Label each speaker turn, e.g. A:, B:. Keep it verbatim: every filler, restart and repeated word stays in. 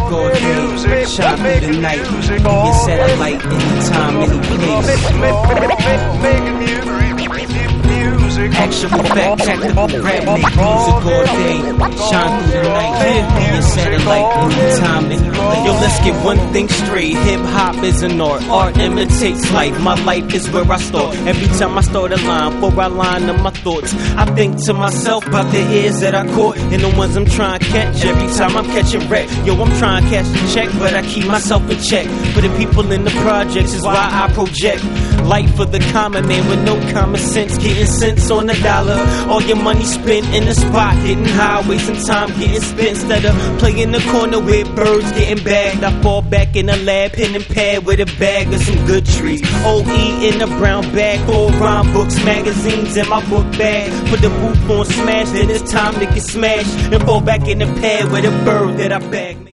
A: all day, shine through the night. Be your satellite anytime, any place. Actual fact, tactical rap, make music all day, shine through the night. Be your satellite anytime, any place. Yo, let's get one thing straight. Hip hop is an art. Art imitates life. My life is where I start. Every time I start a line, before I line up my thoughts, I think to myself about the ears that I caught and the ones I'm trying to catch. Every time I'm catching wreck, yo, I'm trying to catch the check, but I keep myself in check. For the people in the projects is why I project life for the common man with no common sense, getting cents on the dollar. All your money spent in the spot, getting high, wasting time getting spent instead of playing the corner with birds getting bagged. I fall back in the lab, pen and pad with a bag of some good trees. O E in a brown bag, full rhyme books, magazines in my book bag. Put the roof on smash, then it's time to get smashed and fall back in the pad with a bird that I bagged.